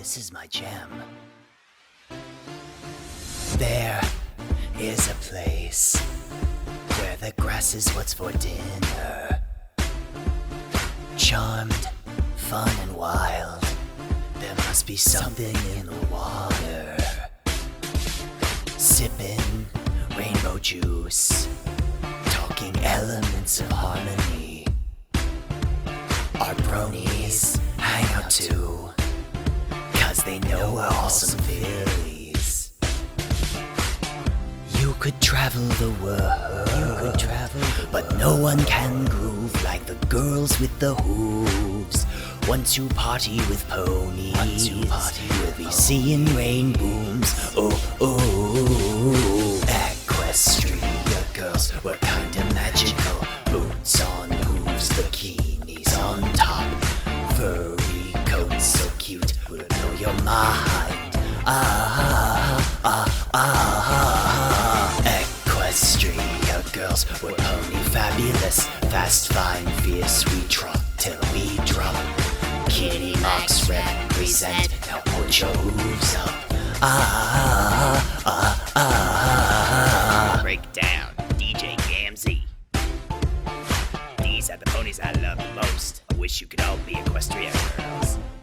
this is my jam. There is a place where the grass is what's for dinner. Charmed, fun and wild, there must be something in the water. Sipping rainbow juice, talking elements of harmony. Our bronies hang out too, 'cause they know we're awesome Phillies. You could travel the world, but no one can groove like the girls with the hooves. Once you party with ponies, we'll be seeing rain booms. Oh, oh, Equestria girls were kinda magical. Boots on hooves, bikinis on top, furry coats so cute, would blow your mind. Equestria girls were pony fabulous, fast, fine, fierce, we trot till we drop. Kitty Marks represent, now put your hooves up. Breakdown, DJ Gamzee. These are the ponies I love the most. I wish you could all be Equestria girls.